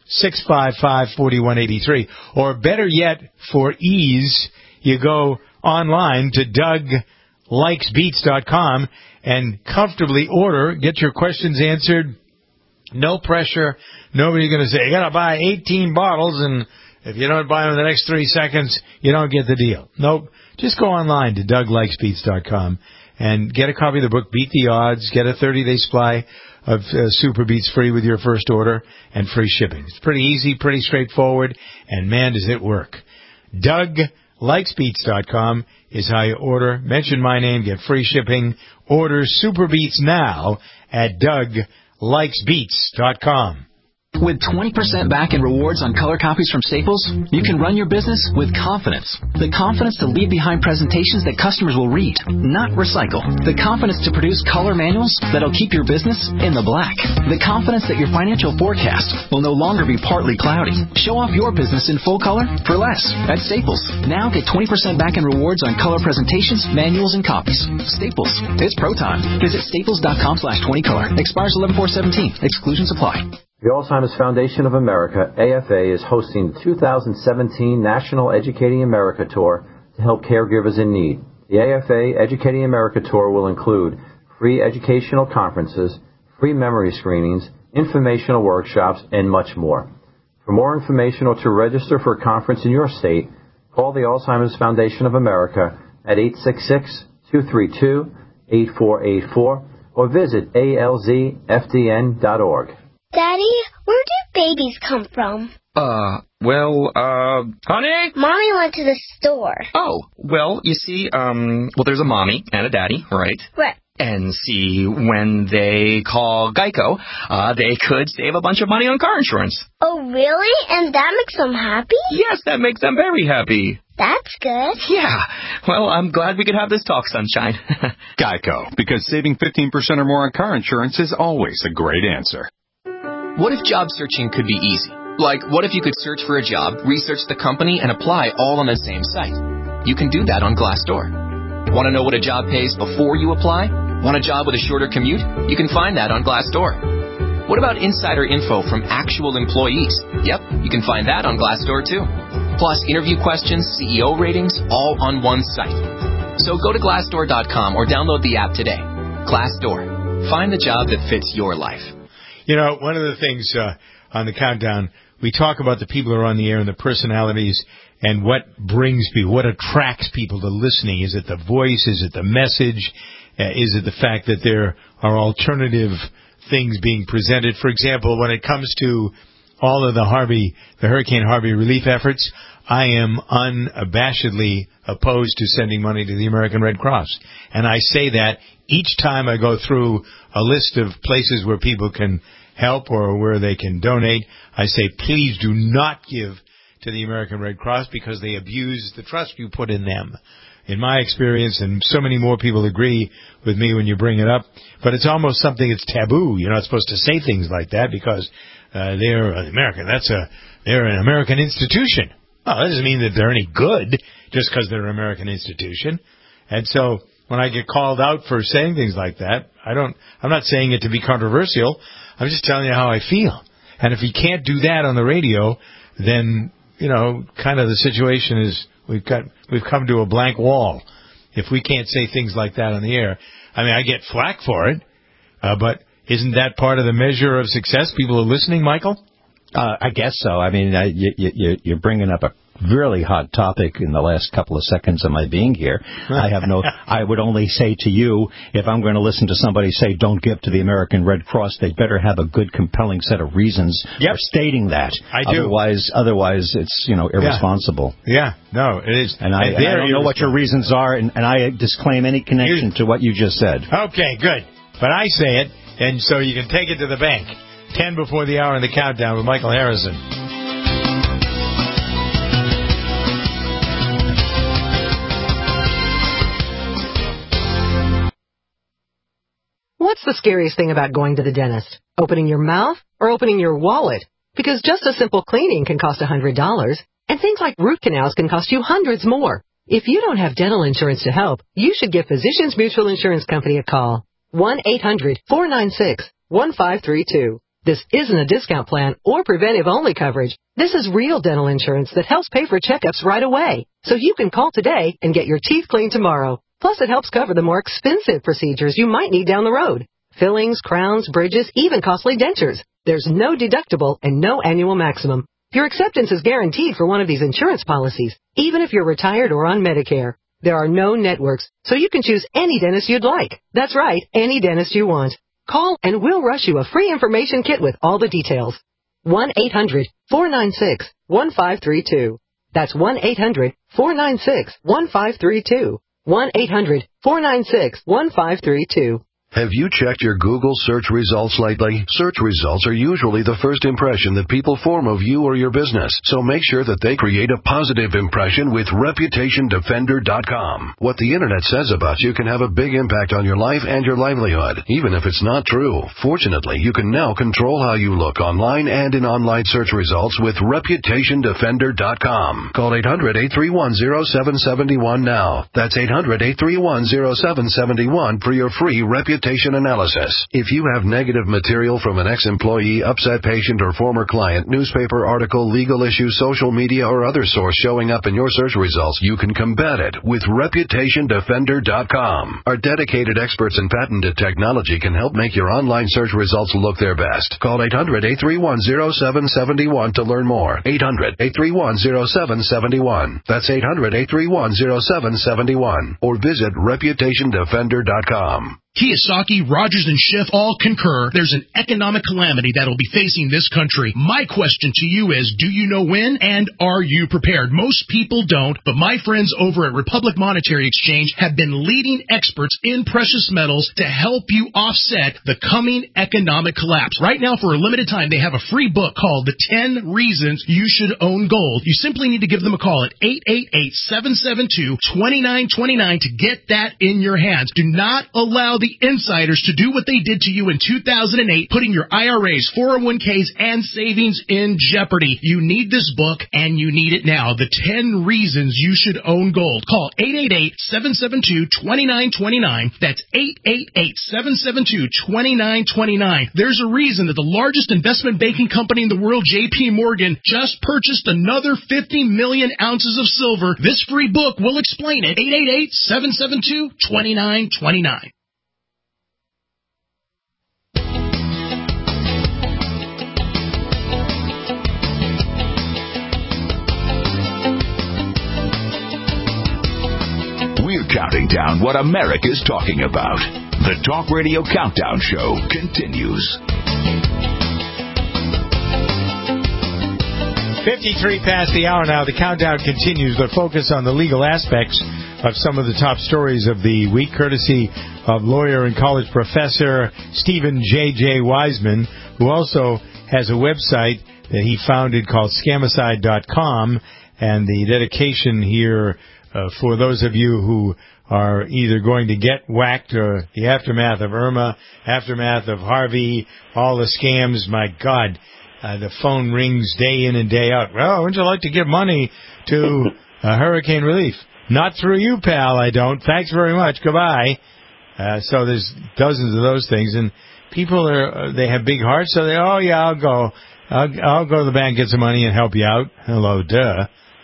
six five five, four one eight three. Or better yet, for ease, you go online to Doug Likes Beats dot com and comfortably order, get your questions answered. No pressure. Nobody's going to say, you got to buy eighteen bottles, and if you don't buy them in the next three seconds, you don't get the deal. Nope. Just go online to Doug Likes Beats dot com and get a copy of the book, Beat the Odds. Get a thirty-day supply of uh, Super Beats free with your first order and free shipping. It's pretty easy, pretty straightforward, and man, does it work. Doug Likes Beats dot com is how you order. Mention my name, get free shipping. Order Super Beats now at Doug Likes Beats dot com. With twenty percent back in rewards on color copies from Staples, you can run your business with confidence. The confidence to leave behind presentations that customers will read, not recycle. The confidence to produce color manuals that'll keep your business in the black. The confidence that your financial forecast will no longer be partly cloudy. Show off your business in full color for less at Staples. Now get twenty percent back in rewards on color presentations, manuals, and copies. Staples. It's pro time. Visit staples dot com slash twenty color. Expires eleven four seventeen. Exclusions apply. The Alzheimer's Foundation of America, A F A, is hosting the two thousand seventeen National Educating America Tour to help caregivers in need. The A F A Educating America Tour will include free educational conferences, free memory screenings, informational workshops, and much more. For more information or to register for a conference in your state, call the Alzheimer's Foundation of America at eight six six, two three two, eight four eight four or visit A L Z F D N dot org. Daddy, where do babies come from? Uh, well, uh, honey? Mommy went to the store. Oh, well, you see, um, well, there's a mommy and a daddy, right? Right. And see, when they call Geico, uh, they could save a bunch of money on car insurance. Oh, really? And that makes them happy? Yes, that makes them very happy. That's good. Yeah. Well, I'm glad we could have this talk, Sunshine. Geico, because saving fifteen percent or more on car insurance is always a great answer. What if job searching could be easy? Like, what if you could search for a job, research the company, and apply all on the same site? You can do that on Glassdoor. Want to know what a job pays before you apply? Want a job with a shorter commute? You can find that on Glassdoor. What about insider info from actual employees? Yep, you can find that on Glassdoor too. Plus, interview questions, C E O ratings, all on one site. So go to glassdoor dot com or download the app today. Glassdoor. Find the job that fits your life. You know, one of the things uh, on the countdown, we talk about the people who are on the air and the personalities and what brings people, what attracts people to listening. Is it the voice? Is it the message? Uh, is it the fact that there are alternative things being presented? For example, when it comes to all of the Harvey, the Hurricane Harvey relief efforts, I am unabashedly opposed to sending money to the American Red Cross. And I say that each time I go through a list of places where people can help or where they can donate, I say, please do not give to the American Red Cross because they abuse the trust you put in them. In my experience, and so many more people agree with me when you bring it up, but it's almost something that's taboo. You're not supposed to say things like that because uh, they're American. That's a they're an American institution. Well, that doesn't mean that they're any good just because they're an American institution. And so when I get called out for saying things like that, I don't. I'm not saying it to be controversial. I'm just telling you how I feel. And if you can't do that on the radio, then you know, kind of the situation is we've got we've come to a blank wall. If we can't say things like that on the air, I mean, I get flack for it, uh, but isn't that part of the measure of success? People are listening, Michael? Uh, I guess so. I mean, uh, you, you, you're bringing up a really hot topic in the last couple of seconds of my being here. I have no. I would only say to you, if I'm going to listen to somebody say, "Don't give to the American Red Cross," they better have a good, compelling set of reasons yep. for stating that. I do. Otherwise, otherwise, it's you know irresponsible. Yeah, yeah. no, it is. And I, and I don't know what your reasons are, and, and I disclaim any connection you, to what you just said. Okay, good. But I say it, and so you can take it to the bank. Ten before the hour in the countdown with Michael Harrison. What's the scariest thing about going to the dentist? Opening your mouth or opening your wallet? Because just a simple cleaning can cost one hundred dollars, and things like root canals can cost you hundreds more. If you don't have dental insurance to help, you should give Physicians Mutual Insurance Company a call. one eight hundred four nine six one five three two. This isn't a discount plan or preventive-only coverage. This is real dental insurance that helps pay for checkups right away. So you can call today and get your teeth cleaned tomorrow. Plus, it helps cover the more expensive procedures you might need down the road. Fillings, crowns, bridges, even costly dentures. There's no deductible and no annual maximum. Your acceptance is guaranteed for one of these insurance policies, even if you're retired or on Medicare. There are no networks, so you can choose any dentist you'd like. That's right, any dentist you want. Call and we'll rush you a free information kit with all the details. one eight hundred four nine six one five three two. That's one eight hundred four nine six one five three two. one eight hundred four nine six one five three two. Have you checked your Google search results lately? Search results are usually the first impression that people form of you or your business, so make sure that they create a positive impression with Reputation Defender dot com. What the Internet says about you can have a big impact on your life and your livelihood, even if it's not true. Fortunately, you can now control how you look online and in online search results with Reputation Defender dot com. Call eight hundred eight three one zero seven seven one now. That's eight hundred eight three one zero seven seven one for your free Reputation analysis. If you have negative material from an ex-employee, upset patient, or former client, newspaper article, legal issue, social media, or other source showing up in your search results, you can combat it with Reputation Defender dot com. Our dedicated experts in patented technology can help make your online search results look their best. Call eight hundred eight three one zero seven seven one to learn more. eight hundred eight three one zero seven seven one. That's eight hundred eight three one zero seven seven one. Or visit Reputation Defender dot com. Kiyosaki, Rogers, and Schiff all concur there's an economic calamity that will be facing this country. My question to you is, do you know when, and are you prepared? Most people don't, but my friends over at Republic Monetary Exchange have been leading experts in precious metals to help you offset the coming economic collapse. Right now, for a limited time, they have a free book called The ten Reasons You Should Own Gold. You simply need to give them a call at eight eight eight, seven seven two, two nine two nine to get that in your hands. Do not allow the insiders to do what they did to you in two thousand eight, putting your I R As, four oh one k's, and savings in jeopardy. You need this book, and you need it now. The ten Reasons You Should Own Gold. Call eight eight eight, seven seven two, two nine two nine. That's eight eight eight, seven seven two, two nine two nine. There's a reason that the largest investment banking company in the world, J P Morgan, just purchased another fifty million ounces of silver. This free book will explain it. eight eight eight, seven seven two, two nine two nine. We're counting down what America's talking about. The Talk Radio Countdown Show continues. fifty-three past the hour now. The countdown continues. The focus on the legal aspects of some of the top stories of the week, courtesy of lawyer and college professor Stephen J J. Wiseman, who also has a website that he founded called Scamicide dot com. And the dedication here uh, for those of you who are either going to get whacked or the aftermath of Irma, aftermath of Harvey, all the scams, my God, uh, the phone rings day in and day out. Well, wouldn't you like to give money to uh, hurricane relief? Not through you, pal, I don't. Thanks very much. Goodbye. Uh, so there's dozens of those things. And people, are they have big hearts, so they, oh, yeah, I'll go. I'll, I'll go to the bank, get some money, and help you out. Hello, duh.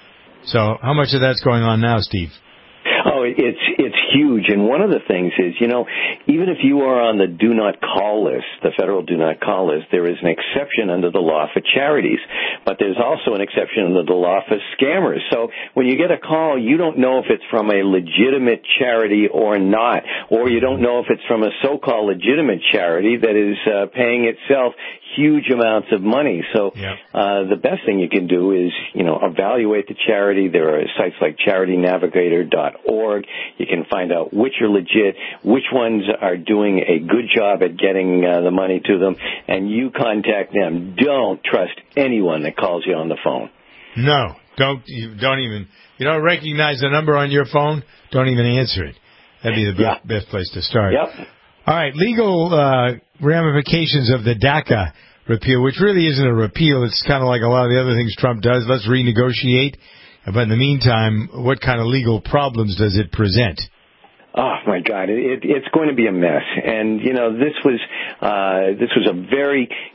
So how much of that's going on now, Steve? Oh, it's it's huge. And one of the things is, you know, even if you are on the do not call list, the federal do not call list, there is an exception under the law for charities. But there's also an exception under the law for scammers. So when you get a call, you don't know if it's from a legitimate charity or not, or you don't know if it's from a so-called legitimate charity that is uh, paying itself huge amounts of money. So yep. uh, the best thing you can do is, you know, evaluate the charity. There are sites like charity navigator dot org. You can find out which are legit, which ones are doing a good job at getting uh, the money to them, and you contact them. Don't trust anyone that calls you on the phone. No, don't you don't even you don't recognize the number on your phone. Don't even answer it. That'd be the yeah. best, best place to start. Yep. All right, legal uh, ramifications of the DACA repeal, which really isn't a repeal. It's kind of like a lot of the other things Trump does. Let's renegotiate. But in the meantime, what kind of legal problems does it present? Oh my God, it, it's going to be a mess. And you know, this was uh, this was a very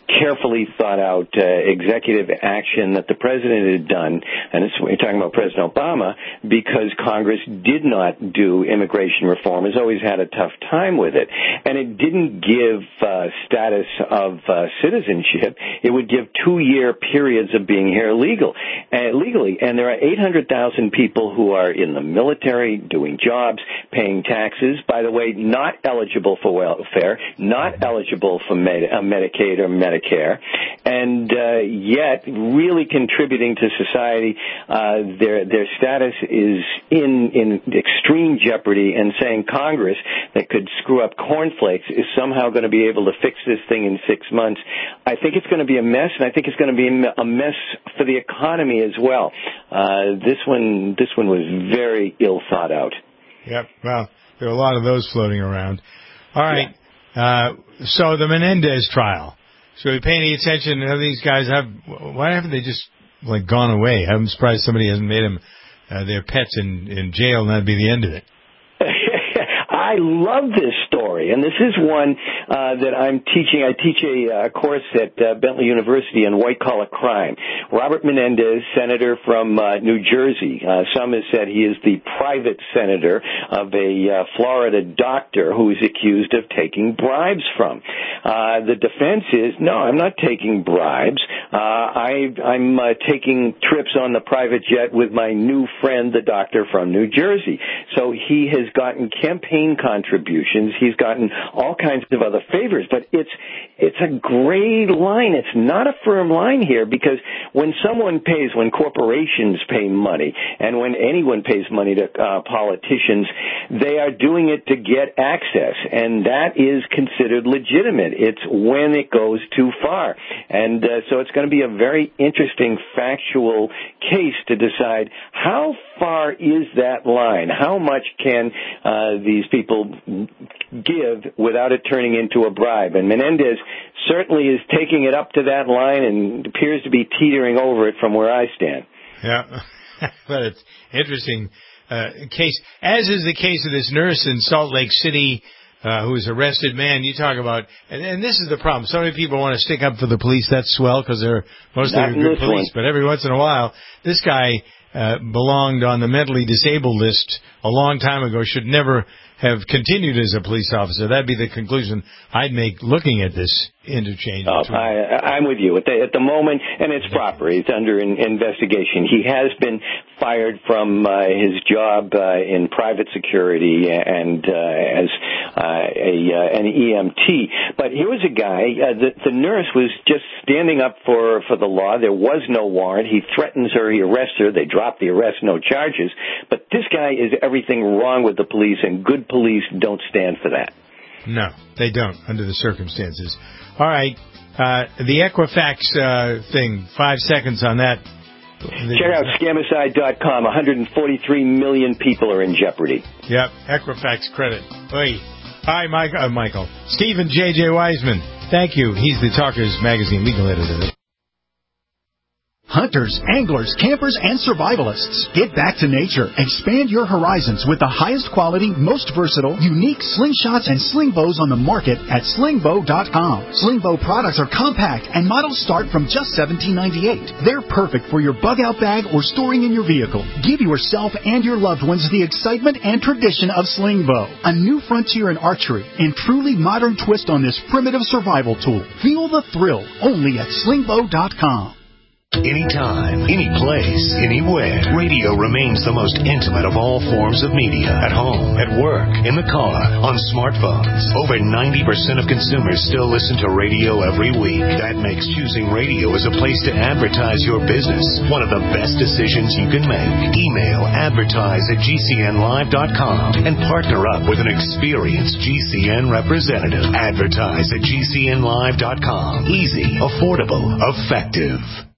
carefully thought out uh, executive action that the president had done, and it's, we're talking about President Obama, because Congress did not do immigration reform, has always had a tough time with it, and it didn't give uh, status of uh, citizenship. It would give two-year periods of being here legal, uh, legally, and there are eight hundred thousand people who are in the military, doing jobs, paying taxes, by the way, not eligible for welfare, not eligible for Med- uh, Medicaid or Medicare, and uh, yet really contributing to society. Uh, their their status is in in extreme jeopardy, and saying Congress that could screw up cornflakes is somehow going to be able to fix this thing in six months. I think it's going to be a mess, and I think it's going to be a mess for the economy as well. Uh, this one this one was very ill thought out. Yep. Well, there are a lot of those floating around. All right. Yeah. Uh, so the Menendez trial. Should we pay any attention to how these guys have? Why haven't they just like gone away? I'm surprised somebody hasn't made them uh, their pets in, in jail, and that'd be the end of it. I love this story, and this is one uh, that I'm teaching. I teach a uh, course at uh, Bentley University on white-collar crime. Robert Menendez, senator from uh, New Jersey. Uh, some have said he is the private senator of a uh, Florida doctor who is accused of taking bribes from. Uh, the defense is, no, I'm not taking bribes. Uh, I, I'm uh, taking trips on the private jet with my new friend, the doctor from New Jersey. So he has gotten campaign contributions. He's gotten all kinds of other favors, but it's it's a gray line. It's not a firm line here, because when someone pays, when corporations pay money, and when anyone pays money to uh, politicians, they are doing it to get access, and that is considered legitimate. It's when it goes too far. And uh, so it's going to be a very interesting factual case to decide how far is that line? How much can uh, these people give without it turning into a bribe? And Menendez certainly is taking it up to that line and appears to be teetering over it from where I stand. Yeah, but it's interesting uh, case, as is the case of this nurse in Salt Lake City uh, who was arrested. Man, you talk about, and, and this is the problem. So many people want to stick up for the police. That's swell, because they're mostly good police. One. But every once in a while, this guy uh, belonged on the mentally disabled list a long time ago. Should never have continued as a police officer. That'd be the conclusion I'd make looking at this interchange. Oh, I, I'm with you. At the, at the moment, and it's proper, it's under in, investigation. He has been fired from uh, his job uh, in private security and uh, as uh, a uh, an E M T. But here was a guy, uh, the, the nurse was just standing up for, for the law. There was no warrant. He threatens her, he arrests her, they drop the arrest, no charges. But this guy is everything wrong with the police, and good police don't stand for that. No, they don't, under the circumstances. All right, uh, the Equifax uh, thing, five seconds on that. Check out scamicide dot com. one hundred forty-three million people are in jeopardy. Yep, Equifax credit. Oy. Hi, Mike, uh, Michael. Stephen J J. Wiseman, thank you. He's the Talkers Magazine legal editor. Hunters, anglers, campers, and survivalists. Get back to nature. Expand your horizons with the highest quality, most versatile, unique slingshots and sling bows on the market at sling bow dot com. Sling bow products are compact and models start from just seventeen ninety-eight. They're perfect for your bug-out bag or storing in your vehicle. Give yourself and your loved ones the excitement and tradition of sling bow. A new frontier in archery and truly modern twist on this primitive survival tool. Feel the thrill only at sling bow dot com. Anytime, any place, anywhere. Radio remains the most intimate of all forms of media. At home, at work, in the car, on smartphones. Over ninety percent of consumers still listen to radio every week. That makes choosing radio as a place to advertise your business one of the best decisions you can make. Email advertise at G C N live dot com and partner up with an experienced G C N representative. Advertise at G C N live dot com. Easy, affordable, effective.